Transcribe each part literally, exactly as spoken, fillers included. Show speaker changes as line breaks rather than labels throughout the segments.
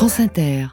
France Inter.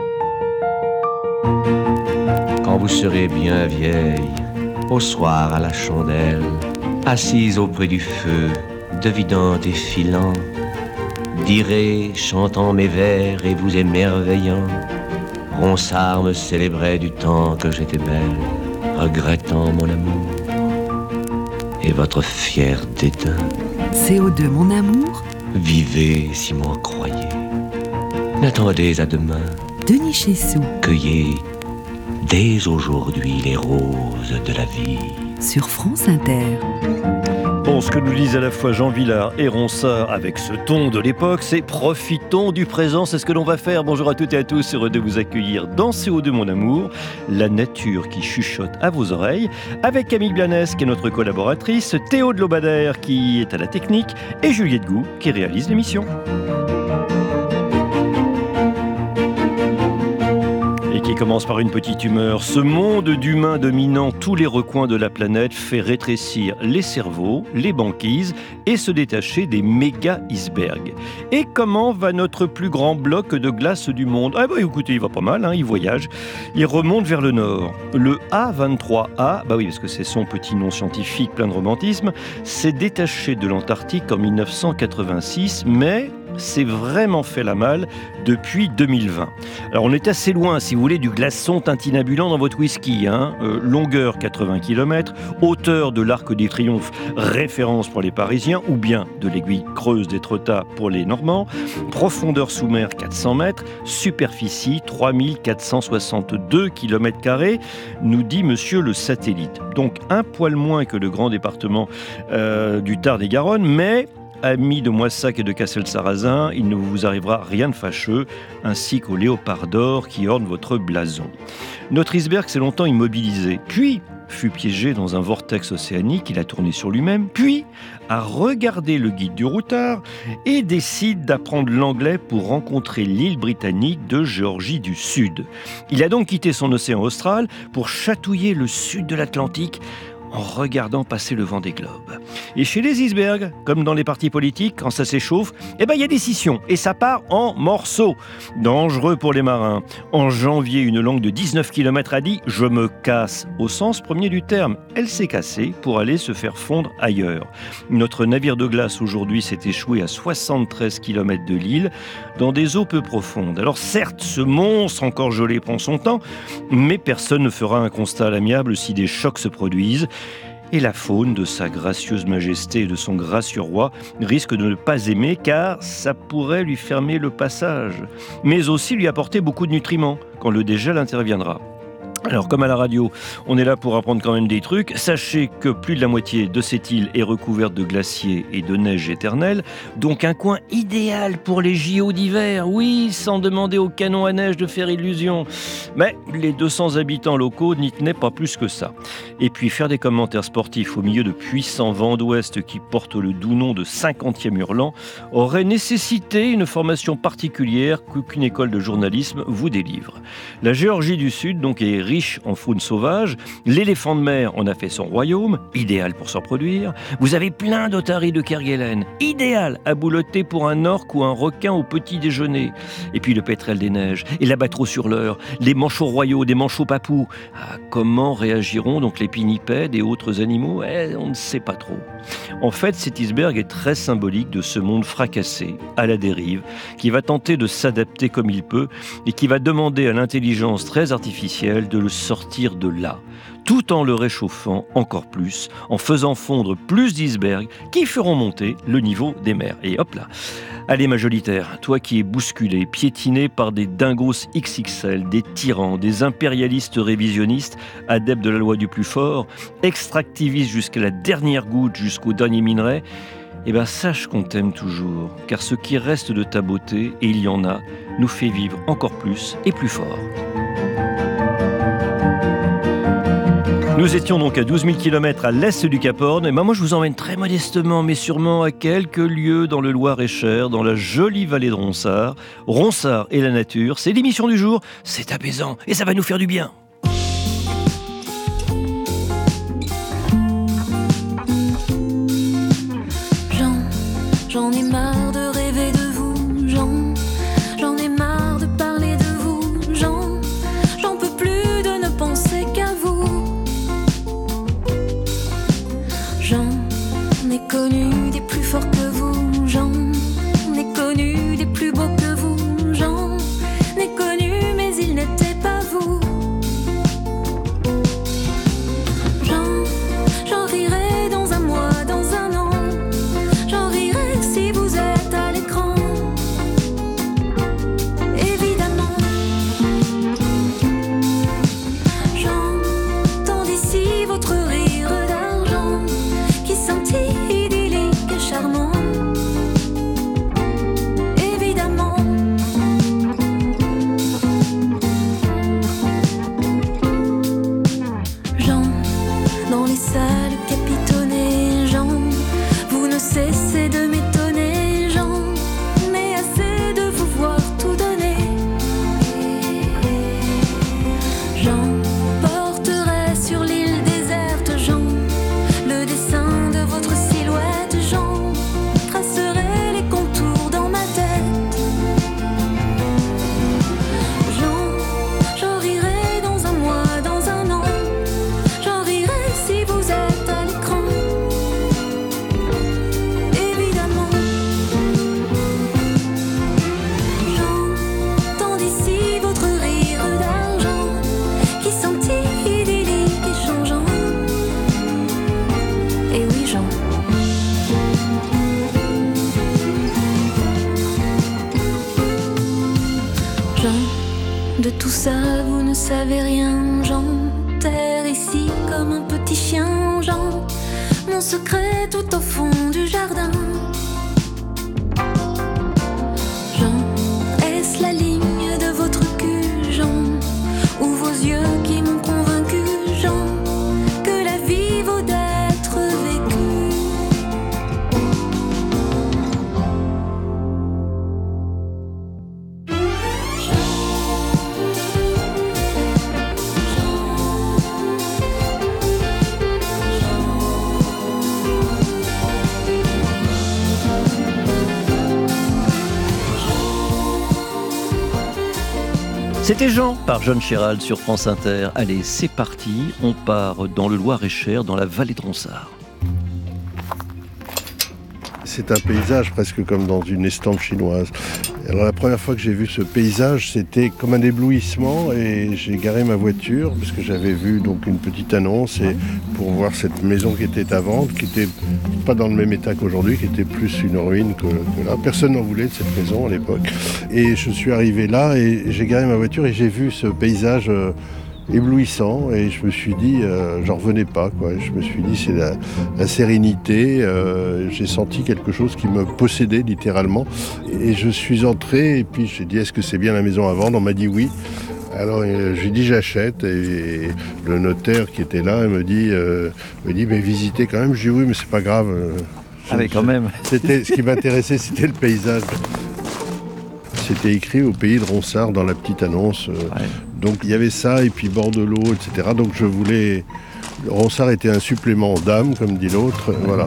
Quand vous serez bien vieille, au soir à la chandelle, assise auprès du feu, devinant et filant, direz, chantant mes vers et vous émerveillant, Ronsard me célébrait du temps que j'étais belle, regrettant mon amour et votre fier dédain.
C O deux, mon amour.
Vivez si m'en croyez. N'attendez à demain.
Denis Chessou.
Cueillez dès aujourd'hui les roses de la vie.
Sur France Inter.
Bon, ce que nous disent à la fois Jean Vilar et Ronsard avec ce ton de l'époque, c'est profitons du présent, c'est ce que l'on va faire. Bonjour à toutes et à tous, heureux de vous accueillir dans C O deux mon amour, la nature qui chuchote à vos oreilles, avec Camille Blanes qui est notre collaboratrice, Théo de Lobadère qui est à la technique et Juliette Gou qui réalise l'émission. Qui commence par une petite humeur. Ce monde d'humains dominant tous les recoins de la planète fait rétrécir les cerveaux, les banquises et se détacher des méga icebergs. Et comment va notre plus grand bloc de glace du monde ? Ah bah écoutez, il va pas mal, hein, il voyage. Il remonte vers le nord. Le A vingt-trois A, bah oui parce que c'est son petit nom scientifique plein de romantisme, s'est détaché de l'Antarctique en dix-neuf cent quatre-vingt-six, mais c'est vraiment fait la malle depuis deux mille vingt. Alors on est assez loin, si vous voulez, du glaçon tintinabulant dans votre whisky. Hein. Euh, longueur quatre-vingts kilomètres, hauteur de l'Arc des Triomphes, référence pour les Parisiens, ou bien de l'aiguille creuse d'Étretat pour les Normands, profondeur sous mer quatre cents mètres, superficie trois mille quatre cent soixante-deux kilomètres carrés, nous dit monsieur le satellite. Donc un poil moins que le grand département euh, du Tarn-et-Garonne, mais amis de Moissac et de Cassel-Sarrazin, il ne vous arrivera rien de fâcheux, ainsi qu'au léopard d'or qui orne votre blason. Notre iceberg s'est longtemps immobilisé, puis fut piégé dans un vortex océanique, il a tourné sur lui-même, puis a regardé le guide du routard et décide d'apprendre l'anglais pour rencontrer l'île britannique de Géorgie du Sud. Il a donc quitté son océan austral pour chatouiller le sud de l'Atlantique, en regardant passer le vent des globes. Et chez les icebergs, comme dans les partis politiques, quand ça s'échauffe, eh ben il y a des scissions et ça part en morceaux. Dangereux pour les marins. En janvier, une longue de dix-neuf kilomètres a dit « Je me casse » au sens premier du terme. Elle s'est cassée pour aller se faire fondre ailleurs. Notre navire de glace aujourd'hui s'est échoué à soixante-treize kilomètres de l'île, dans des eaux peu profondes. Alors certes, ce monstre encore gelé prend son temps, mais personne ne fera un constat à l'amiable si des chocs se produisent. Et la faune de sa gracieuse majesté et de son gracieux roi risque de ne pas aimer car ça pourrait lui fermer le passage, mais aussi lui apporter beaucoup de nutriments quand le dégel interviendra. Alors comme à la radio, on est là pour apprendre quand même des trucs. Sachez que plus de la moitié de cette île est recouverte de glaciers et de neige éternelle, donc un coin idéal pour les J O d'hiver, oui, sans demander au canon à neige de faire illusion. Mais les deux cents habitants locaux n'y tenaient pas plus que ça. Et puis faire des commentaires sportifs au milieu de puissants vents d'ouest qui portent le doux nom de cinquantième hurlant aurait nécessité une formation particulière qu'aucune école de journalisme vous délivre. La Géorgie du Sud donc est riche en faune sauvage, l'éléphant de mer en a fait son royaume, idéal pour s'en produire. Vous avez plein d'otaries de Kerguelen, idéal à boulotter pour un orque ou un requin au petit déjeuner. Et puis le pétrel des neiges, et l'abattre sur l'heure, les manchots royaux, des manchots papous. Ah, comment réagiront donc les pinnipèdes et autres animaux ? eh, On ne sait pas trop. En fait, cet iceberg est très symbolique de ce monde fracassé, à la dérive, qui va tenter de s'adapter comme il peut et qui va demander à l'intelligence très artificielle de le sortir de là, tout en le réchauffant encore plus, en faisant fondre plus d'icebergs qui feront monter le niveau des mers. Et hop là. Allez ma jolie terre, toi qui es bousculé, piétiné par des dingos X X L, des tyrans, des impérialistes révisionnistes, adeptes de la loi du plus fort, extractivistes jusqu'à la dernière goutte, jusqu'au dernier minerai, eh ben sache qu'on t'aime toujours, car ce qui reste de ta beauté, et il y en a, nous fait vivre encore plus et plus fort. Nous étions donc à douze mille kilomètres à l'est du Cap Horn. Et ben moi, je vous emmène très modestement, mais sûrement à quelques lieux dans le Loir-et-Cher, dans la jolie vallée de Ronsard. Ronsard et la nature, c'est l'émission du jour. C'est apaisant et ça va nous faire du bien.
Jean, j'en ai marre de rêver de vous, Jean. J'en ai marre de parler Jean, de tout ça vous ne savez rien. J'enterre ici comme un petit chien. Jean, mon secret tout au fond du jardin. Jean, est-ce la ligne de votre cul, Jean, ou vos yeux qui m'ont convaincu, Jean, que la vie vaut d'être vécue?
C'était Jean par John Chéral sur France Inter. Allez, c'est parti, on part dans le Loir-et-Cher, dans la vallée de Ronsard.
C'est un paysage presque comme dans une estampe chinoise. Alors la première fois que j'ai vu ce paysage, c'était comme un éblouissement et j'ai garé ma voiture parce que j'avais vu donc une petite annonce et pour voir cette maison qui était à vendre, qui était pas dans le même état qu'aujourd'hui, qui était plus une ruine que, que là. Personne n'en voulait de cette maison à l'époque. Et je suis arrivé là et j'ai garé ma voiture et j'ai vu ce paysage euh, éblouissant et je me suis dit, euh, j'en revenais pas quoi. Je me suis dit c'est la, la sérénité. Euh, j'ai senti quelque chose qui me possédait littéralement et je suis entré et puis j'ai dit est-ce que c'est bien la maison à vendre? On m'a dit oui. Alors euh, j'ai dit j'achète et le notaire qui était là il me dit, euh, me dit mais visitez quand même. Je dis oui mais c'est pas grave.
Ah mais quand même.
C'était ce qui m'intéressait, c'était le paysage. C'était écrit au pays de Ronsard dans la petite annonce. Ouais. Donc il y avait ça et puis bord de l'eau, et cetera. Donc je voulais... Ronsard était un supplément d'âme, comme dit l'autre. Ouais. Voilà.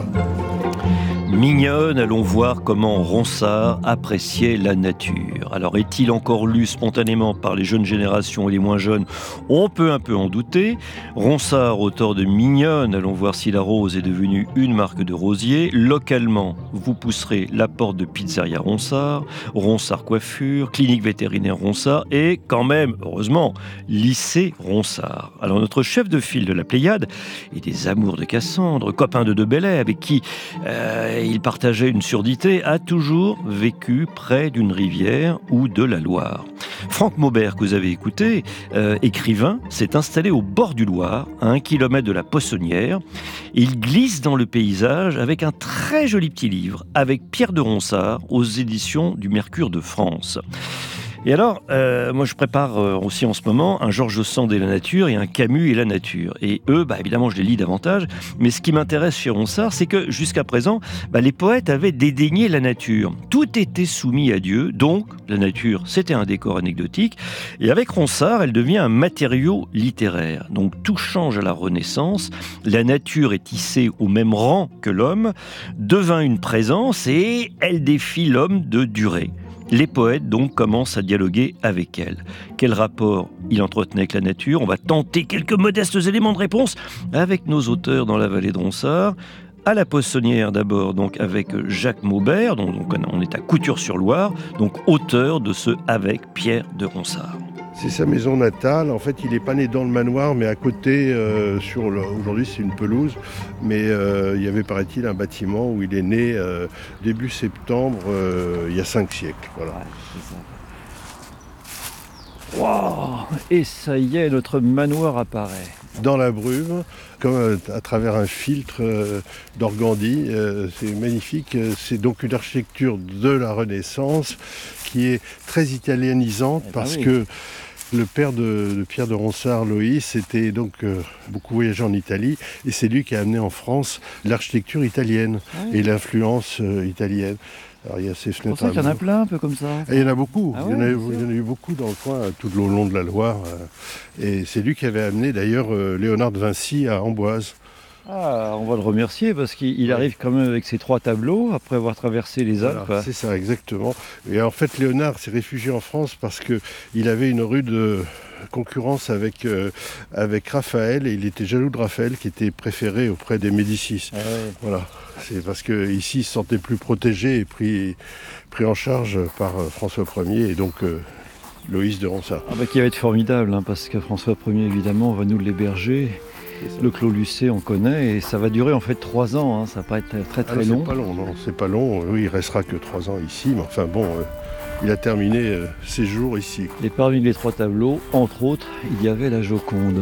Mignonne, allons voir comment Ronsard appréciait la nature. Alors, est-il encore lu spontanément par les jeunes générations et les moins jeunes? On peut un peu en douter. Ronsard, auteur de Mignonne, allons voir si la rose est devenue une marque de rosier. Localement, vous pousserez la porte de Pizzeria Ronsard, Ronsard Coiffure, Clinique Vétérinaire Ronsard et, quand même, heureusement, Lycée Ronsard. Alors, notre chef de file de la Pléiade et des amours de Cassandre, copain de De Bellay, avec qui... Euh, il partageait une surdité, a toujours vécu près d'une rivière ou de la Loire. Franck Maubert, que vous avez écouté, euh, écrivain, s'est installé au bord du Loir, à un kilomètre de la Poissonnière. Il glisse dans le paysage avec un très joli petit livre, avec Pierre de Ronsard, aux éditions du Mercure de France. Et alors, euh, moi je prépare euh, aussi en ce moment un Georges Sand et la nature et un Camus et la nature. Et eux, bah, évidemment, je les lis davantage. Mais ce qui m'intéresse chez Ronsard, c'est que jusqu'à présent, bah, les poètes avaient dédaigné la nature. Tout était soumis à Dieu, donc la nature, c'était un décor anecdotique. Et avec Ronsard, elle devient un matériau littéraire. Donc tout change à la Renaissance. La nature est hissée au même rang que l'homme, devint une présence et elle défie l'homme de durer. Les poètes, donc, commencent à dialoguer avec elle. Quel rapport il entretenait avec la nature? On va tenter quelques modestes éléments de réponse avec nos auteurs dans la vallée de Ronsard. À la Poissonnière, d'abord, donc, avec Jacques Maubert, dont donc, on est à Couture-sur-Loire, donc auteur de ce Avec Pierre de Ronsard.
C'est sa maison natale. En fait, il n'est pas né dans le manoir, mais à côté, euh, sur le... aujourd'hui c'est une pelouse. Mais euh, il y avait, paraît-il, un bâtiment où il est né euh, début septembre, euh, il y a cinq siècles. Voilà. Ouais,
c'est ça. Wow. Et ça y est, notre manoir apparaît.
Dans la brume, comme à travers un filtre euh, d'organdie. Euh, c'est magnifique. C'est donc une architecture de la Renaissance qui est très italianisante eh ben parce oui. que le père de, de Pierre de Ronsard, Loïs, était donc euh, beaucoup voyagé en Italie et c'est lui qui a amené en France l'architecture italienne ah oui. et l'influence euh, italienne. Alors, il y a ces fenêtres.
C'est pour ça qu'il y en a plein, un peu comme ça.
Et il y en a beaucoup.
Ah
il, y en a,
ouais,
il y en a eu beaucoup dans le coin, tout le long de la Loire. Et c'est lui qui avait amené d'ailleurs euh, Léonard de Vinci à Amboise.
Ah, on va le remercier parce qu'il ouais. arrive quand même avec ses trois tableaux après avoir traversé les Alpes.
Voilà, c'est ça, exactement. Et en fait, Léonard s'est réfugié en France parce qu'il avait une rude concurrence avec, euh, avec Raphaël et il était jaloux de Raphaël qui était préféré auprès des Médicis. Ah ouais. Voilà. C'est parce qu'ici, il se sentait plus protégé et pris, pris en charge par euh, François Ier et donc euh, Loïs de Ronsard.
Ah bah, qui va être formidable hein, parce que François Ier, évidemment, va nous l'héberger. Le Clos Lucé, on connaît, et ça va durer en fait trois ans, hein. Ça va pas être très très
ah,
long.
C'est pas long, non, c'est pas long. Oui, il restera que trois ans ici, mais enfin bon, euh, il a terminé euh, ses jours ici.
Et parmi les trois tableaux, entre autres, il y avait la Joconde.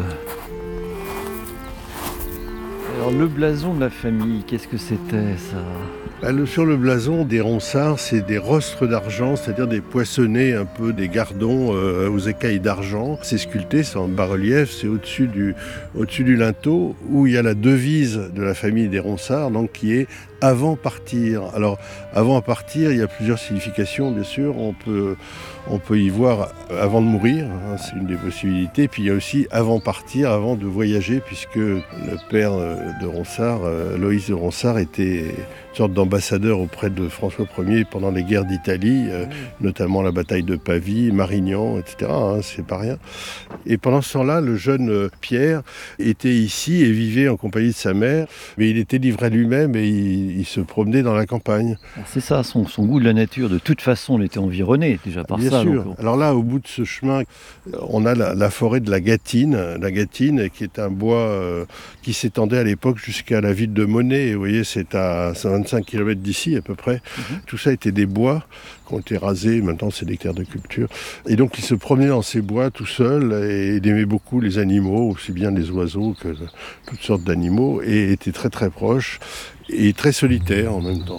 Alors le blason de la famille, qu'est-ce que c'était ça ?
Bah, le, sur le blason des Ronsard, c'est des rostres d'argent, c'est-à-dire des poissonnés, un peu des gardons euh, aux écailles d'argent. C'est sculpté, c'est en bas-relief, c'est au-dessus du, au-dessus du linteau, où il y a la devise de la famille des Ronsard, donc qui est « avant partir ». Alors, avant partir, il y a plusieurs significations, bien sûr. On peut, on peut y voir avant de mourir, hein, c'est une des possibilités. Puis il y a aussi avant partir, avant de voyager, puisque le père de Ronsard, euh, Loïs de Ronsard, était une sorte d'ambassadeur auprès de François Ier pendant les guerres d'Italie, euh, notamment la bataille de Pavie, Marignan, et cetera. Hein, c'est pas rien. Et pendant ce temps-là, le jeune euh, Pierre était ici et vivait en compagnie de sa mère, mais il était livré lui-même et il, il se promenait dans la campagne.
Alors c'est ça, son, son goût de la nature, de toute façon, il était environné déjà par
Bien
ça.
sûr.
Donc...
Alors là, au bout de ce chemin, on a la, la forêt de la Gâtine, la Gâtine qui est un bois euh, qui s'étendait à l'époque jusqu'à la ville de Monet. Vous voyez, c'est à cent vingt-cinq kilomètres d'ici à peu près. Mm-hmm. Tout ça était des bois qui ont été rasés, maintenant c'est des terres de culture. Et donc il se promenait dans ces bois tout seul et il aimait beaucoup les animaux, aussi bien les oiseaux que toutes sortes d'animaux, et était très très proche et très solitaire en même temps.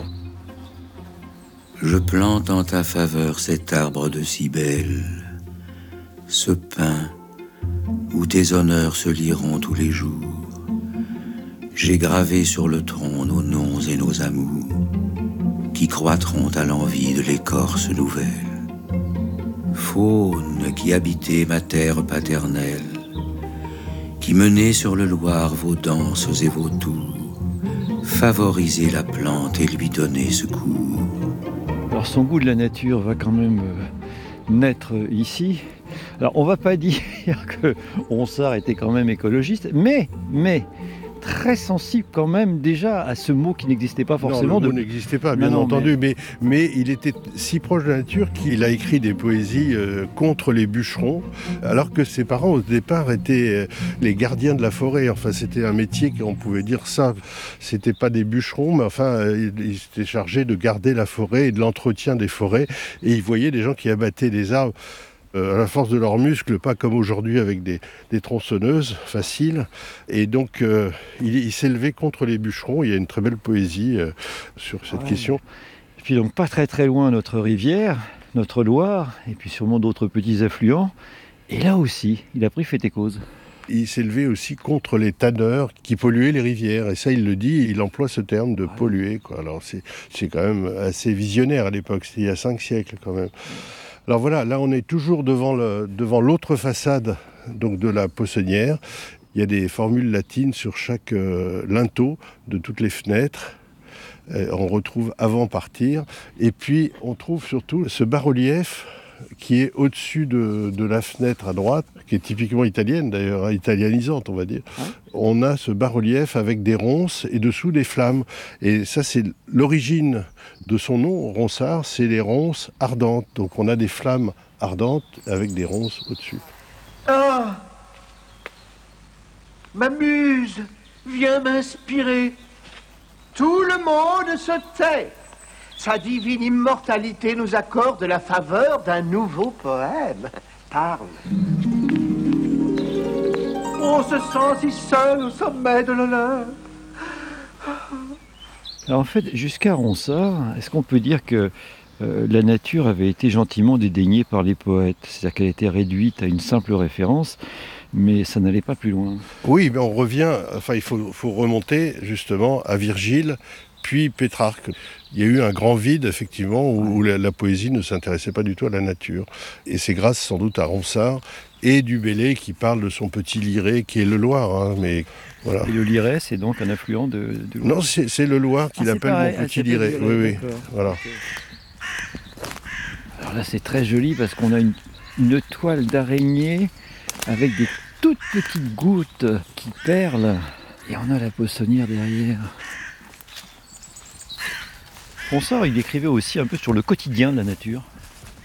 Je plante en ta faveur cet arbre de cybèle, ce pin où tes honneurs se liront tous les jours. J'ai gravé sur le tronc nos noms et nos amours, qui croîtront à l'envie de l'écorce nouvelle. Faune qui habitez ma terre paternelle, qui menez sur le Loir vos danses et vos tours, favorisez la plante et lui donnez secours.
Alors son goût de la nature va quand même euh, naître ici. Alors on va pas dire que Ronsard était quand même écologiste, mais, mais très sensible quand même déjà à ce mot qui n'existait pas forcément.
Non, le mot
de...
n'existait pas, bien
non, non,
entendu, mais... Mais, mais il était si proche de la nature qu'il a écrit des poésies euh, contre les bûcherons, alors que ses parents au départ étaient euh, les gardiens de la forêt. Enfin, c'était un métier qu'on pouvait dire ça. C'était pas des bûcherons, mais enfin, euh, ils, ils étaient chargés de garder la forêt et de l'entretien des forêts. Et ils voyaient des gens qui abattaient des arbres à la force de leurs muscles, pas comme aujourd'hui avec des, des tronçonneuses faciles. Et donc, euh, il, il s'est levé contre les bûcherons. Il y a une très belle poésie euh, sur cette ouais. question.
Et puis donc, pas très très loin, notre rivière, notre Loire, et puis sûrement d'autres petits affluents. Et là aussi, il a pris fait et cause.
Il s'est levé aussi contre les tanneurs qui polluaient les rivières. Et ça, il le dit, il emploie ce terme de ouais. polluer, quoi. Alors, c'est, c'est quand même assez visionnaire à l'époque. C'était il y a cinq siècles quand même. Alors voilà, là on est toujours devant, le, devant l'autre façade donc de la poissonnière. Il y a des formules latines sur chaque euh, linteau de toutes les fenêtres. Euh, on retrouve avant partir. Et puis on trouve surtout ce bas-relief qui est au-dessus de, de la fenêtre à droite, qui est typiquement italienne d'ailleurs, italianisante on va dire. Ouais. On a ce bas-relief avec des ronces et dessous des flammes. Et ça c'est l'origine de son nom, Ronsard, c'est les ronces ardentes. Donc on a des flammes ardentes avec des ronces au-dessus.
Ah, ma muse vient m'inspirer. Tout le monde se tait. Sa divine immortalité nous accorde la faveur d'un nouveau poème. Parle. On se sent si seul au sommet de l'honneur.
Alors en fait, jusqu'à Ronsard, est-ce qu'on peut dire que euh, la nature avait été gentiment dédaignée par les poètes ? C'est-à-dire qu'elle était réduite à une simple référence, mais ça n'allait pas plus loin.
Oui, mais on revient, enfin il faut, faut remonter justement à Virgile, puis Pétrarque. Il y a eu un grand vide, effectivement, où, où la, la poésie ne s'intéressait pas du tout à la nature. Et c'est grâce sans doute à Ronsard et du Bellay qui parle de son petit Liré, qui est le Loir. Hein, mais, voilà.
Et le Liré, c'est donc un affluent de, de Loire.
Non, c'est, c'est le Loir qu'il ah, appelle pareil. Mon petit ah, Liré. Liré. Oui, oui. Voilà. Okay.
Alors là, c'est très joli parce qu'on a une, une toile d'araignée avec des toutes petites gouttes qui perlent. Et on a la poissonnière derrière. Ronsard, il écrivait aussi un peu sur le quotidien de la nature.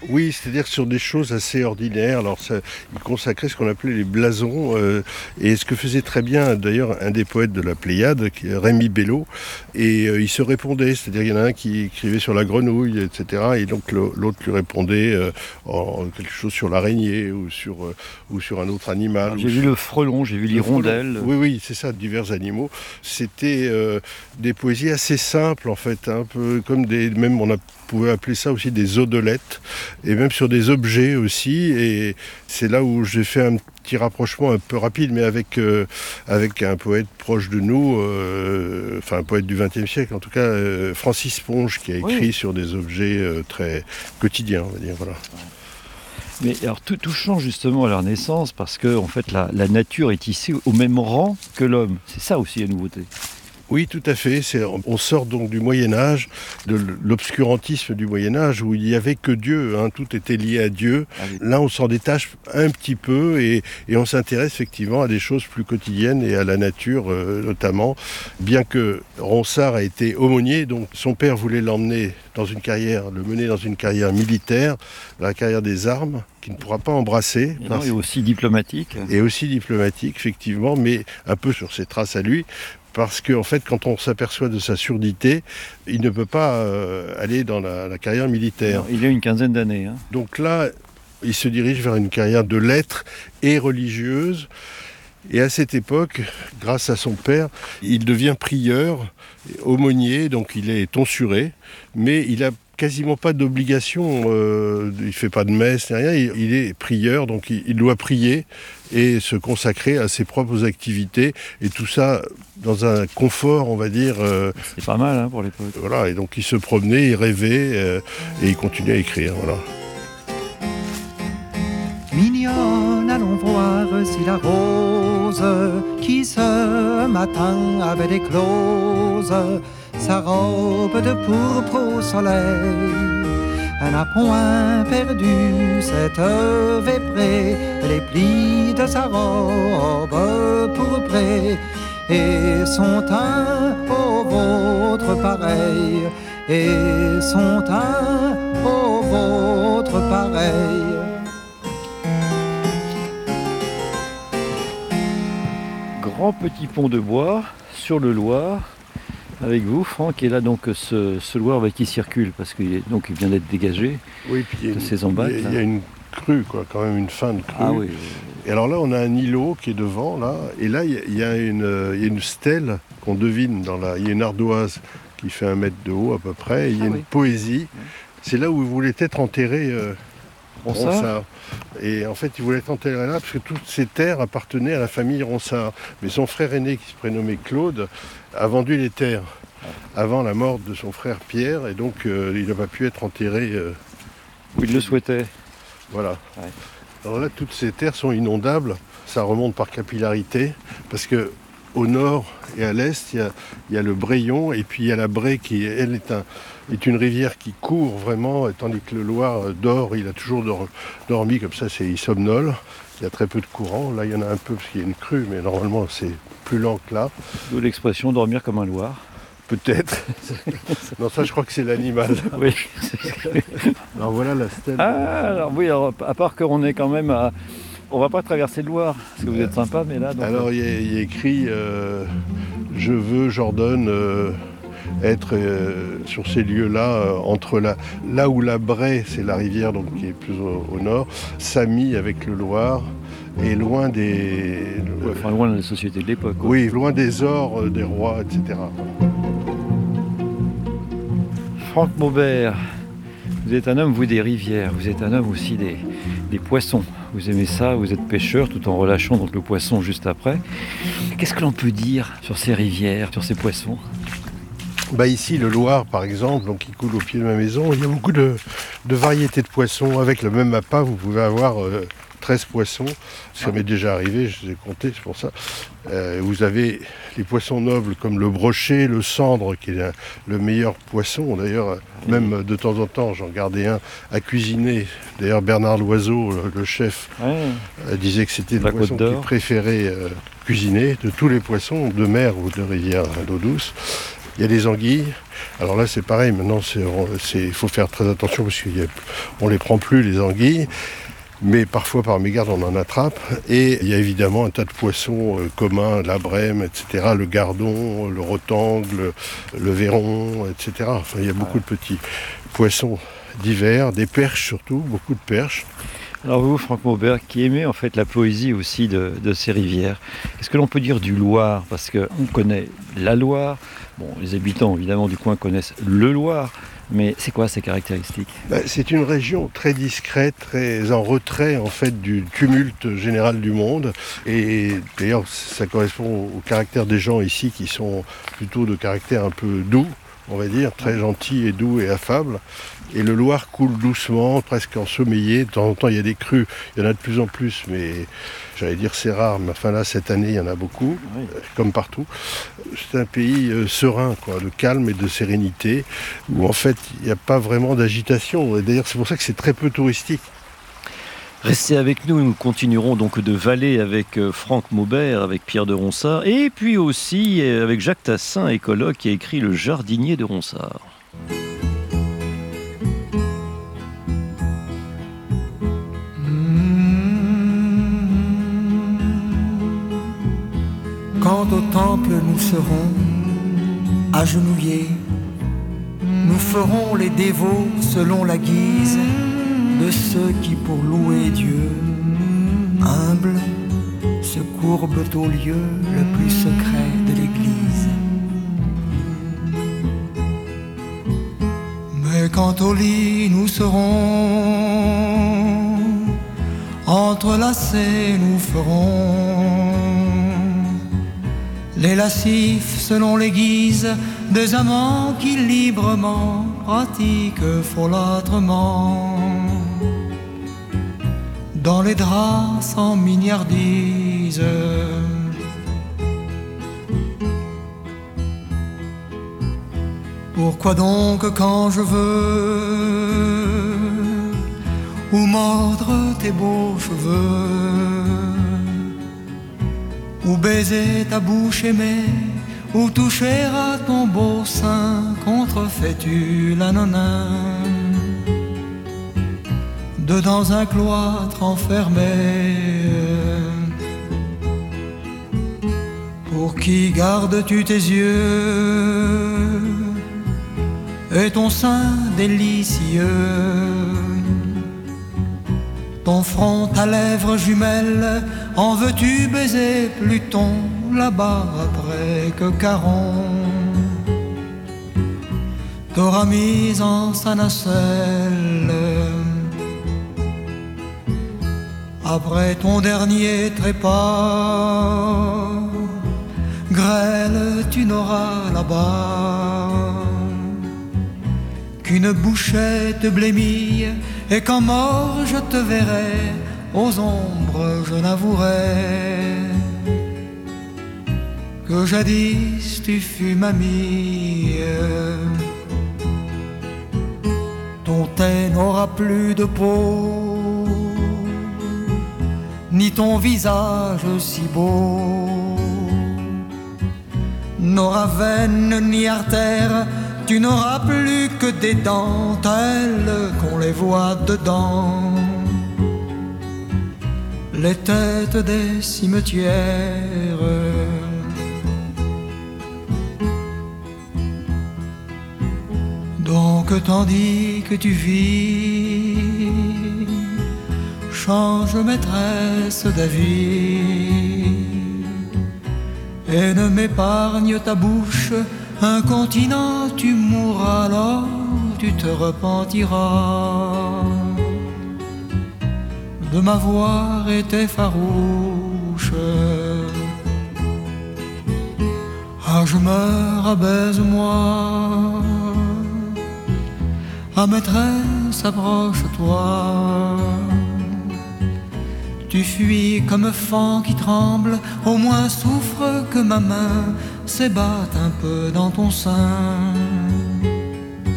Oui, c'est-à-dire sur des choses assez ordinaires. Alors, ça, il consacrait ce qu'on appelait les blasons, euh, et ce que faisait très bien, d'ailleurs, un des poètes de la Pléiade, qui est Rémi Bello, et euh, il se répondait, c'est-à-dire il y en a un qui écrivait sur la grenouille, et cetera, et donc le, l'autre lui répondait euh, en quelque chose sur l'araignée ou sur, euh, ou sur un autre animal.
Alors, j'ai vu
sur...
le frelon, j'ai vu l'hirondelle.
Oui, oui, c'est ça, divers animaux. C'était euh, des poésies assez simples, en fait, un peu comme des... Même on a On pouvait appeler ça aussi des odelettes, et même sur des objets aussi, et c'est là où j'ai fait un petit rapprochement un peu rapide, mais avec, euh, avec un poète proche de nous, euh, enfin un poète du vingtième siècle, en tout cas euh, Francis Ponge, qui a écrit oui. sur des objets euh, très quotidiens, on va dire, voilà.
Mais alors tout, tout change justement à la Renaissance, parce que en fait la, la nature est ici au même rang que l'homme, c'est ça aussi la nouveauté.
Oui, tout à fait. C'est, on sort donc du Moyen-Âge, de l'obscurantisme du Moyen-Âge, où il n'y avait que Dieu, hein, tout était lié à Dieu. Ah oui. Là, on s'en détache un petit peu et, et on s'intéresse effectivement à des choses plus quotidiennes et à la nature euh, notamment. Bien que Ronsard a été aumônier, donc son père voulait l'emmener dans une carrière, le mener dans une carrière militaire, la carrière des armes, qu'il ne pourra pas embrasser.
Et, non, et aussi diplomatique.
Et aussi diplomatique, effectivement, mais un peu sur ses traces à lui. Parce qu'en en fait, quand on s'aperçoit de sa surdité, il ne peut pas euh, aller dans la, la carrière militaire.
Non, il a une quinzaine d'années. Hein.
Donc là, il se dirige vers une carrière de lettres et religieuse. Et à cette époque, grâce à son père, il devient prieur, aumônier, donc il est tonsuré, mais il a quasiment pas d'obligation, euh, il ne fait pas de messe, ni rien, il, il est prieur, donc il, il doit prier et se consacrer à ses propres activités, et tout ça dans un confort, on va dire. Euh,
C'est pas mal hein, pour l'époque.
Voilà, et donc il se promenait, il rêvait, euh, et il continuait à écrire, voilà.
Mignonne, allons voir si la rose qui ce matin avait éclose sa robe de pourpre au soleil. Elle n'a point perdu cette véprée, les plis de sa robe pourprée, et son teint au vôtre pareil, et son teint au vôtre pareil.
Grand petit pont de bois sur le Loir. Avec vous, Franck, et là donc ce, ce Loir bah, qui circule parce qu'il est, donc il vient d'être dégagé
oui, puis
de
une,
ces embâcles.
Il y, y a une crue, quoi, quand même une fin de crue.
Ah, oui.
Et alors là, on a un îlot qui est devant, là, et là, il y, y, a une, y a une stèle qu'on devine dans la. Il y a une ardoise qui fait un mètre de haut à peu près, et il y a ah, une oui. poésie. Oui. C'est là où il voulait être enterré. Euh,
Ronsard.
Ronsard. Et en fait, il voulait être enterré là parce que toutes ces terres appartenaient à la famille Ronsard. Mais son frère aîné, qui se prénommait Claude, a vendu les terres avant la mort de son frère Pierre, et donc euh, il n'a pas pu être enterré euh,
où il le souhaitait.
Voilà.
Ouais.
Alors là, toutes ces terres sont inondables. Ça remonte par capillarité parce que au nord et à l'est, il y a, il y a le Brayon, et puis il y a la Bray qui, elle, est, un, est une rivière qui court vraiment, tandis que le Loir dort, il a toujours dor, dormi comme ça, c'est, il somnole. Il y a très peu de courant. Là, il y en a un peu parce qu'il y a une crue, mais normalement, c'est plus lent que là.
D'où l'expression dormir comme un Loir.
Peut-être. Non, ça, je crois que c'est l'animal.
Oui.
Alors voilà la stèle.
Ah, alors oui, alors, à part qu'on est quand même à... On va pas traverser le Loir, parce que vous êtes sympa, mais là... Donc...
Alors, il y, y a écrit euh, « Je veux, j'ordonne euh, être euh, sur ces lieux-là, euh, entre la, là où la Bray, c'est la rivière donc, qui est plus au, au nord, s'amie avec le Loir, et loin des...
Ouais, enfin, loin de la société de l'époque. Quoi.
Oui, loin des ors, euh, des rois, et cetera.
Franck Maubert, vous êtes un homme, vous, des rivières, vous êtes un homme aussi des, des poissons. Vous aimez ça, vous êtes pêcheur tout en relâchant donc, le poisson juste après. Qu'est-ce que l'on peut dire sur ces rivières, sur ces poissons ?
Bah ici, le Loir, par exemple, donc, qui coule au pied de ma maison, il y a beaucoup de, de variétés de poissons. Avec le même appât, vous pouvez avoir euh, treize poissons. Ça m'est déjà arrivé, je les ai comptés, c'est pour ça. Euh, vous avez les poissons nobles comme le brochet, le cendre, qui est un, le meilleur poisson. D'ailleurs, même de temps en temps, j'en gardais un à cuisiner. D'ailleurs, Bernard Loiseau, le, le chef, ouais. euh, disait que c'était le poisson qu'il préférait euh, cuisiner de tous les poissons de mer ou de rivière d'eau douce. Il y a des anguilles. Alors là, c'est pareil. Maintenant, il faut faire très attention parce qu'on ne les prend plus, les anguilles. Mais parfois, par mégarde, on en attrape. Et il y a évidemment un tas de poissons euh, communs, la brème, et cetera, le gardon, le rotangle, le verron, et cetera. Enfin, il y a beaucoup de petits poissons divers, des perches surtout, beaucoup de perches.
Alors vous, Franck Maubert, qui aimez en fait la poésie aussi de, de ces rivières, est-ce que l'on peut dire du Loir? Parce qu'on connaît la Loire, bon, les habitants évidemment du coin connaissent le Loir, mais c'est quoi ces caractéristiques?
Ben, c'est une région très discrète, très en retrait en fait du tumulte général du monde. Et d'ailleurs, ça correspond au caractère des gens ici qui sont plutôt de caractère un peu doux, on va dire, très gentils et doux et affables. Et le Loir coule doucement, presque ensommeillé. De temps en temps, il y a des crues, il y en a de plus en plus, mais j'allais dire c'est rare. Mais enfin là, cette année, il y en a beaucoup, oui. Comme partout. C'est un pays euh, serein, quoi, de calme et de sérénité, où en fait, il n'y a pas vraiment d'agitation. Et d'ailleurs, c'est pour ça que c'est très peu touristique.
Restez avec nous, nous continuerons donc de valer avec Franck Maubert, avec Pierre de Ronsard, et puis aussi avec Jacques Tassin, écologue, qui a écrit Le jardinier de Ronsard.
Quand au temple nous serons agenouillés, nous ferons les dévots selon la guise de ceux qui pour louer Dieu, humbles, se courbent au lieu le plus secret de l'Église. Mais quand au lit nous serons entrelacés, nous ferons les lascifs selon les guises des amants qui librement pratiquent folâtrement dans les draps sans mignardise. Pourquoi donc quand je veux ou mordre tes beaux cheveux, ou baiser ta bouche aimée, ou toucher à ton beau sein, contrefais-tu l'anonin de dans un cloître enfermé? Pour qui gardes-tu tes yeux et ton sein délicieux, ton front, ta lèvre jumelle, en veux-tu baiser Pluton là-bas après que Charon t'aura mis en sa nacelle? Après ton dernier trépas, grêle tu n'auras là-bas qu'une bouchette blémie, et quand mort je te verrai, aux ombres je n'avouerai que jadis tu fus mamie. Ton teint n'aura plus de peau, ni ton visage si beau n'aura veine ni artère. Tu n'auras plus que des dentelles qu'on les voit dedans, les têtes des cimetières. Donc tandis que tu vis, change maîtresse d'avis et ne m'épargne ta bouche. Un continent tu mourras, alors tu te repentiras de m'avoir été farouche. Ah, je meurs, abaise-moi, ah maîtresse, approche-toi. Tu fuis comme fan qui tremble, au moins souffre que ma main s'ébatte un peu dans ton sein.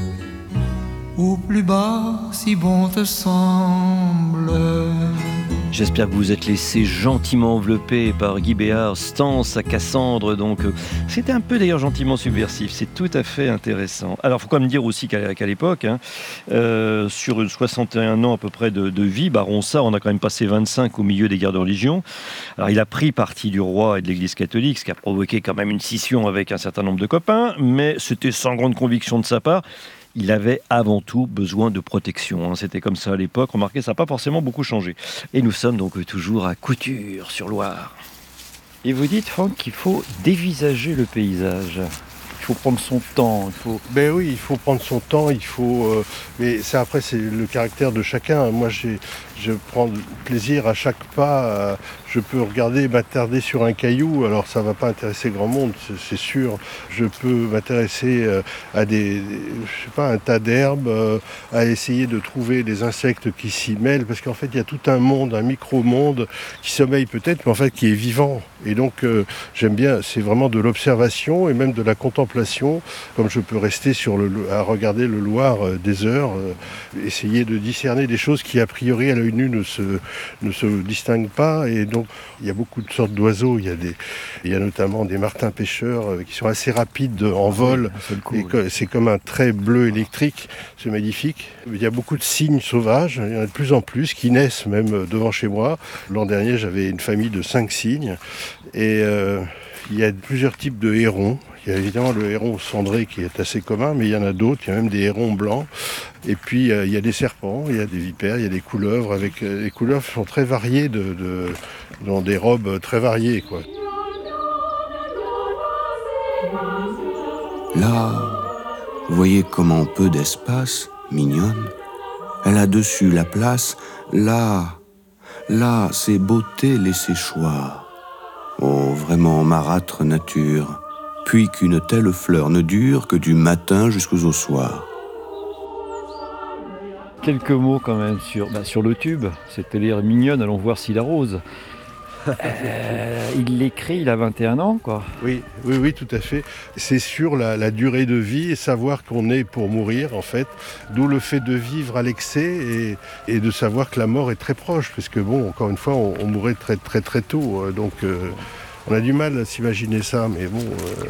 Ou plus bas, si bon te semble.
J'espère que vous vous êtes laissé gentiment envelopper par Guy Béard, Stance à Cassandre. Donc, euh, c'était un peu d'ailleurs gentiment subversif. C'est tout à fait intéressant. Alors, il faut quand même dire aussi qu'à, qu'à l'époque, hein, euh, sur soixante et un ans à peu près de, de vie, bah, Ronsard, on a quand même passé vingt-cinq au milieu des guerres de religion. Alors, il a pris parti du roi et de l'Église catholique, ce qui a provoqué quand même une scission avec un certain nombre de copains, mais c'était sans grande conviction de sa part. Il avait avant tout besoin de protection. Hein. C'était comme ça à l'époque. Remarquez, ça n'a pas forcément beaucoup changé. Et nous sommes donc toujours à Couture-sur-Loire. Et vous dites, Franck, qu'il faut dévisager le paysage. Il faut prendre son temps. Il faut...
Ben oui, il faut prendre son temps. Il faut. Euh, mais ça, après, c'est le caractère de chacun. Moi, j'ai, je prends plaisir à chaque pas. Euh, je peux regarder, m'attarder sur un caillou. Alors, ça ne va pas intéresser grand monde, c'est, c'est sûr. Je peux m'intéresser euh, à des, des, je sais pas, un tas d'herbes, euh, à essayer de trouver des insectes qui s'y mêlent, parce qu'en fait, il y a tout un monde, un micro-monde qui sommeille peut-être, mais en fait, qui est vivant. Et donc, euh, j'aime bien. C'est vraiment de l'observation et même de la contemplation, comme je peux rester sur le, à regarder le Loir euh, des heures, euh, essayer de discerner des choses qui, a priori, à l'œil nu, ne se, ne se distinguent pas. Et donc, il y a beaucoup de sortes d'oiseaux. Il y a, des, il y a notamment des martins pêcheurs euh, qui sont assez rapides en vol. Oui, coup, et oui. C'est comme un trait bleu électrique. C'est magnifique. Il y a beaucoup de cygnes sauvages. Il y en a de plus en plus qui naissent même devant chez moi. L'an dernier, j'avais une famille de cinq cygnes. Et euh, il y a plusieurs types de hérons. Il y a évidemment le héron cendré qui est assez commun, mais il y en a d'autres. Il y a même des hérons blancs. Et puis, euh, il y a des serpents, il y a des vipères, il y a des couleuvres. Avec, euh, les couleuvres sont très variées, de, de, dans des robes très variées, quoi.
Là, vous voyez comment peu d'espace, mignonne. Elle a dessus la place. Là, là, c'est beauté laissée choix. Oh, vraiment marâtre nature. Puis qu'une telle fleur ne dure que du matin jusqu'au soir.
Quelques mots quand même sur, bah, sur le tube. Cette l'air mignonne, allons voir s'il arrose. Euh, il l'écrit, il a vingt et un ans, quoi.
Oui, oui, oui, tout à fait. C'est sur la, la durée de vie et savoir qu'on est pour mourir, en fait. D'où le fait de vivre à l'excès et, et de savoir que la mort est très proche. Parce que, bon, encore une fois, on, on mourrait très, très, très tôt. Donc, euh, on a du mal à s'imaginer ça, mais bon... Euh...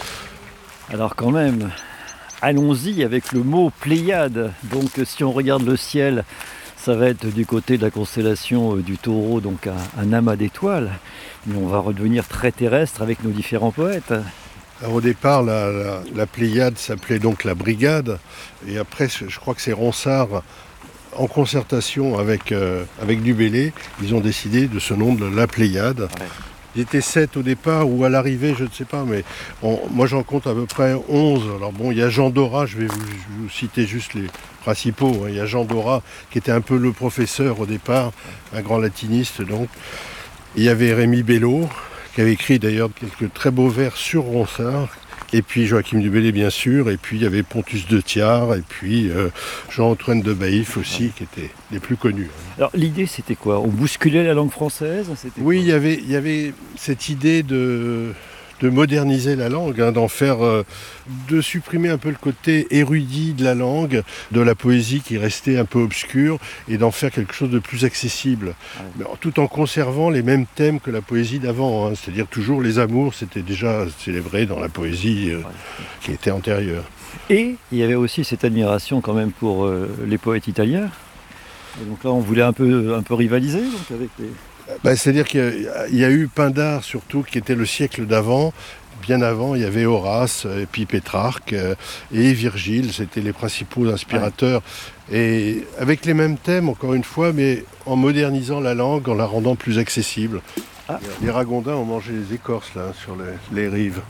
Alors, quand même, allons-y avec le mot Pléiade. Donc, si on regarde le ciel... Ça va être du côté de la constellation du Taureau, donc un, un amas d'étoiles. Mais on va redevenir très terrestre avec nos différents poètes.
Alors au départ, la, la, la Pléiade s'appelait donc la Brigade. Et après, je crois que c'est Ronsard, en concertation avec, euh, avec Dubélé, ils ont décidé de ce nom de la Pléiade. Ouais. Ils étaient sept au départ, ou à l'arrivée, je ne sais pas, mais on, moi j'en compte à peu près onze. Alors bon, il y a Jean Dorat, je vais vous, je vais vous citer juste les principaux. Il y a Jean Dorat, qui était un peu le professeur au départ, un grand latiniste donc. Il y avait Rémi Bello, qui avait écrit d'ailleurs quelques très beaux vers sur Ronsard. Et puis Joachim Dubélé, bien sûr, et puis il y avait Pontus de Thiard, et puis euh, Jean-Antoine de Baïf aussi, qui étaient les plus connus.
Alors l'idée, c'était quoi? On bousculait la langue française? C'était
Oui, il y avait, il y avait cette idée de, de moderniser la langue, hein, d'en faire, euh, de supprimer un peu le côté érudit de la langue, de la poésie qui restait un peu obscure, et d'en faire quelque chose de plus accessible, ouais. Tout en conservant les mêmes thèmes que la poésie d'avant, hein, c'est-à-dire toujours les amours, c'était déjà célébré dans la poésie euh, ouais. qui était antérieure.
Et il y avait aussi cette admiration quand même pour euh, les poètes italiens. Et donc là, on voulait un peu, un peu rivaliser donc, avec les...
Ben, c'est-à-dire qu'il y a, il y a eu Pindare surtout qui était le siècle d'avant. Bien avant, il y avait Horace, et puis Pétrarque euh, et Virgile, c'était les principaux inspirateurs. Ouais. Et avec les mêmes thèmes, encore une fois, mais en modernisant la langue, en la rendant plus accessible. Ah. Les Ragondins ont mangé les écorces là, sur les, les rives.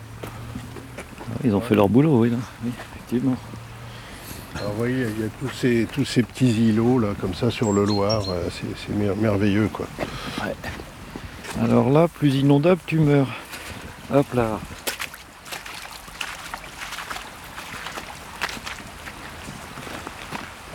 Ils ont fait leur boulot, oui, là. Oui, effectivement.
Alors, vous voyez, il y a tous ces, tous ces petits îlots là, comme ça sur le Loir, c'est, c'est merveilleux, quoi.
Ouais. Alors là, plus inondable, tu meurs. Hop là.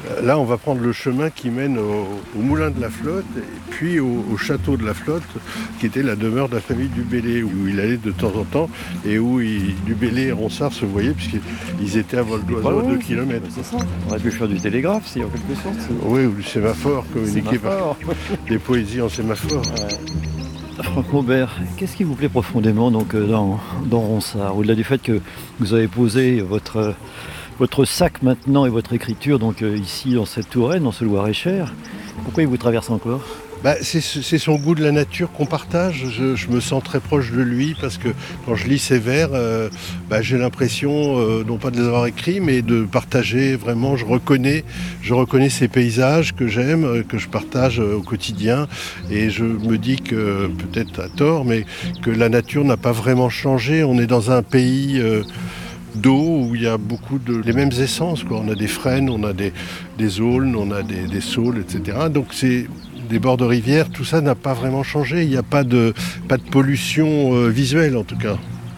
Là, on va prendre le chemin qui mène au, au moulin de la Flotte, et puis au, au château de la Flotte, qui était la demeure de la famille du Bellay, où il allait de temps en temps, et où il, du Bellay et Ronsard se voyaient, puisqu'ils étaient à vol d'oiseau à deux kilomètres.
C'est ça. On aurait pu faire du télégraphe, si, en quelque sorte.
Oui, ou du sémaphore, communiqué par des poésies en sémaphore.
Ouais. Franck Maubert, qu'est-ce qui vous plaît profondément donc, dans, dans Ronsard, au-delà du fait que vous avez posé votre... Votre sac maintenant et votre écriture, donc euh, ici dans cette Touraine, dans ce Loir-et-Cher, pourquoi il vous traverse encore ?
Bah, c'est, c'est son goût de la nature qu'on partage. Je, je me sens très proche de lui parce que quand je lis ses vers, euh, bah, j'ai l'impression, euh, non pas de les avoir écrits, mais de partager vraiment. Je reconnais, je reconnais ces paysages que j'aime, que je partage au quotidien. Et je me dis que, peut-être à tort, mais que la nature n'a pas vraiment changé. On est dans un pays... Euh, d'eau où il y a beaucoup de les mêmes essences, quoi. On a des frênes, on a des, des aulnes, on a des, des saules, et cetera. Donc c'est des bords de rivière, tout ça n'a pas vraiment changé. Il n'y a pas de, pas de pollution euh, visuelle en tout cas.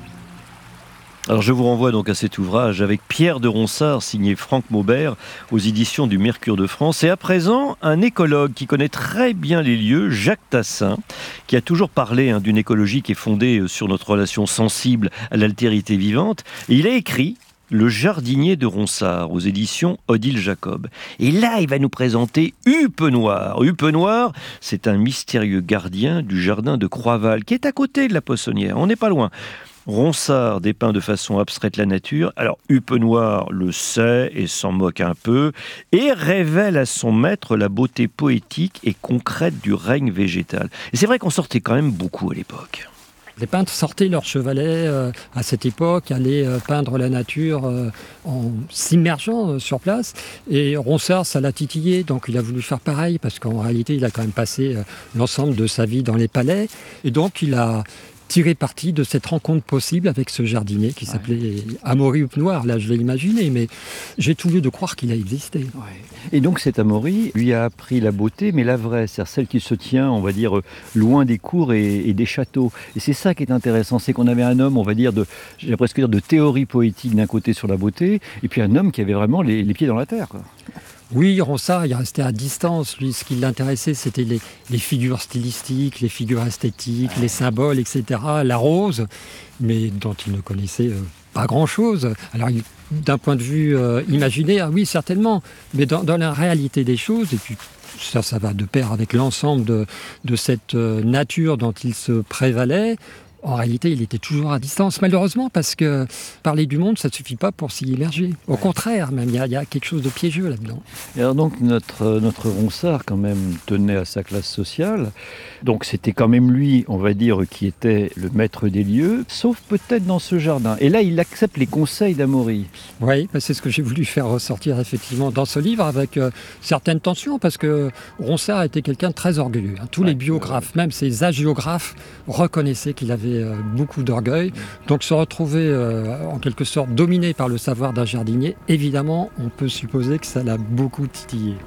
Alors je vous renvoie donc à cet ouvrage avec Pierre de Ronsard, signé Franck Maubert, aux éditions du Mercure de France. Et à présent, un écologue qui connaît très bien les lieux, Jacques Tassin, qui a toujours parlé hein, d'une écologie qui est fondée sur notre relation sensible à l'altérité vivante. Et il a écrit Le jardinier de Ronsard, aux éditions Odile Jacob. Et là, il va nous présenter Huppe Noire. Huppe Noire, c'est un mystérieux gardien du jardin de Croixval, qui est à côté de la Poissonnière. On n'est pas loin. Ronsard dépeint de façon abstraite la nature. Alors, Huppe Noire le sait et s'en moque un peu et révèle à son maître la beauté poétique et concrète du règne végétal. Et c'est vrai qu'on sortait quand même beaucoup à l'époque.
Les peintres sortaient leur chevalet euh, à cette époque, allaient euh, peindre la nature euh, en s'immergeant euh, sur place. Et Ronsard, ça l'a titillé, donc il a voulu faire pareil, parce qu'en réalité, il a quand même passé euh, l'ensemble de sa vie dans les palais. Et donc, il a tiré parti de cette rencontre possible avec ce jardinier qui ouais. s'appelait Amaury Huppe Noire. Là, je l'ai imaginé, mais j'ai tout lieu de croire qu'il a existé.
Ouais. Et donc, cet Amaury lui a appris la beauté, mais la vraie, c'est-à-dire celle qui se tient, on va dire, loin des cours et, et des châteaux. Et c'est ça qui est intéressant, c'est qu'on avait un homme, on va dire, de, j'ai presque dire, de théorie poétique d'un côté sur la beauté, et puis un homme qui avait vraiment les, les pieds dans la terre, quoi.
Oui, Ronsard, il restait à distance. Lui, ce qui l'intéressait, c'était les, les figures stylistiques, les figures esthétiques, les symboles, et cetera. La rose, mais dont il ne connaissait euh, pas grand-chose. Alors, il, d'un point de vue euh, imaginaire, oui, certainement. Mais dans, dans la réalité des choses, et puis ça, ça va de pair avec l'ensemble de, de cette euh, nature dont il se prévalait, en réalité, il était toujours à distance, malheureusement, parce que parler du monde, ça ne suffit pas pour s'y immerger. Au contraire, même, il y, y a quelque chose de piégeux là-dedans.
Et alors donc, notre, notre Ronsard, quand même, tenait à sa classe sociale. Donc, c'était quand même lui, on va dire, qui était le maître des lieux, sauf peut-être dans ce jardin. Et là, il accepte les conseils d'Amaury.
Oui, c'est ce que j'ai voulu faire ressortir, effectivement, dans ce livre, avec euh, certaines tensions, parce que Ronsard était quelqu'un de très orgueilleux. Hein. Tous ouais, les biographes, ouais. même ses hagiographes, reconnaissaient qu'il avait beaucoup d'orgueil. Donc se retrouver euh, en quelque sorte dominé par le savoir d'un jardinier, évidemment, on peut supposer que ça l'a beaucoup titillé.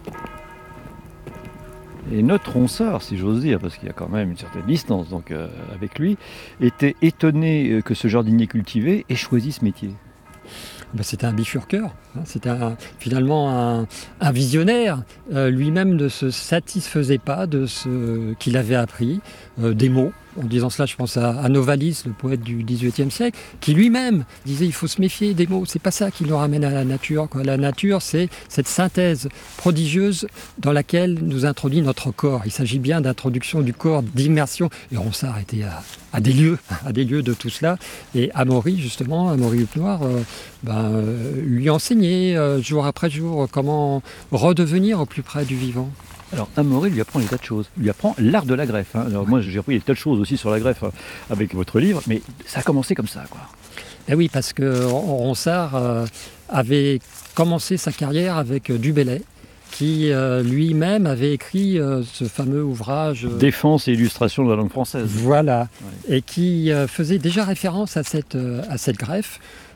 Et notre Ronsard, si j'ose dire, parce qu'il y a quand même une certaine distance donc, euh, avec lui, était étonné que ce jardinier cultivé ait choisi ce métier.
Ben, c'était un bifurqueur, hein. C'était un, finalement un, un visionnaire. Euh, lui-même ne se satisfaisait pas de ce qu'il avait appris, euh, des mots. En disant cela, je pense à, à Novalis, le poète du dix-huitième siècle, qui lui-même disait il faut se méfier des mots. C'est pas ça qui nous ramène à la nature, quoi. La nature, c'est cette synthèse prodigieuse dans laquelle nous introduit notre corps. Il s'agit bien d'introduction du corps, d'immersion. Et Ronsard était à, à des lieux, à des lieux de tout cela. Et Amaury, justement, Amaury Huppe Noire, euh, ben, euh, lui enseignait euh, jour après jour comment redevenir au plus près du vivant.
Alors Amaury lui apprend des tas de choses, il lui apprend l'art de la greffe. Hein. Alors moi j'ai appris des tas de choses aussi sur la greffe hein, avec votre livre, mais ça a commencé comme ça, quoi.
Et oui, parce que Ronsard euh, avait commencé sa carrière avec Du Bellay, qui euh, lui-même avait écrit euh, ce fameux ouvrage... Euh,
Défense et illustration de la langue française.
Voilà, ouais. Et qui euh, faisait déjà référence à cette, euh, à cette greffe.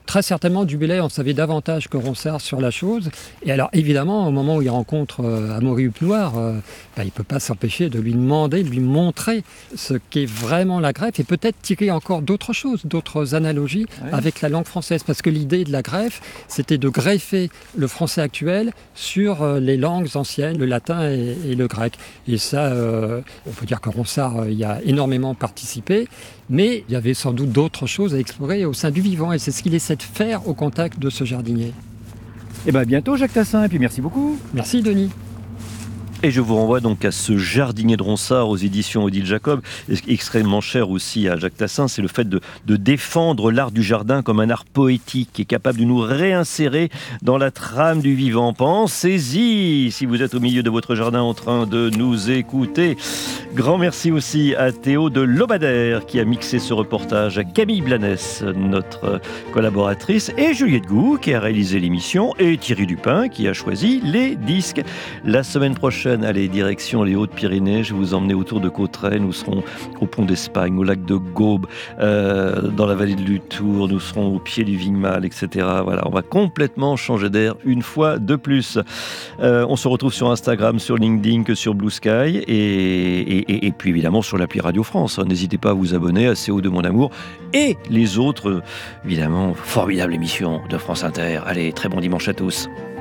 très certainement, Du Bellay en savait davantage que Ronsard sur la chose. Et alors, évidemment, au moment où il rencontre euh, Amaury Huppenoir, euh, bah, il ne peut pas s'empêcher de lui demander, de lui montrer ce qu'est vraiment la greffe et peut-être tirer encore d'autres choses, d'autres analogies ouais. avec la langue française. Parce que l'idée de la greffe, c'était de greffer le français actuel sur euh, les langues anciennes, le latin et, et le grec. Et ça, euh, on peut dire que Ronsard euh, y a énormément participé, mais il y avait sans doute d'autres choses à explorer au sein du vivant. Et c'est ce qu'il essaie de faire au contact de ce jardinier.
Et bien à bientôt Jacques Tassin, et puis merci beaucoup.
Merci Denis.
Et je vous renvoie donc à ce Jardinier de Ronsard aux éditions Odile Jacob, extrêmement cher aussi à Jacques Tassin, c'est le fait de, de défendre l'art du jardin comme un art poétique qui est capable de nous réinsérer dans la trame du vivant. Pensez-y si vous êtes au milieu de votre jardin en train de nous écouter. Grand merci aussi à Théo de Lobadère qui a mixé ce reportage, à Camille Blanès, notre collaboratrice, et Juliette Gou qui a réalisé l'émission, et Thierry Dupin qui a choisi les disques. La semaine prochaine, allez, direction les Hautes-Pyrénées, je vais vous emmener autour de Cauterets, nous serons au Pont d'Espagne, au lac de Gaube, euh, dans la vallée de Lutour, nous serons au pied du Vigmal, et cetera. Voilà, on va complètement changer d'air une fois de plus. Euh, on se retrouve sur Instagram, sur LinkedIn, que sur Blue Sky, et, et, et, et puis évidemment sur l'appli Radio France. N'hésitez pas à vous abonner à C O deux Mon Amour et les autres, évidemment, formidables émissions de France Inter. Allez, très bon dimanche à tous.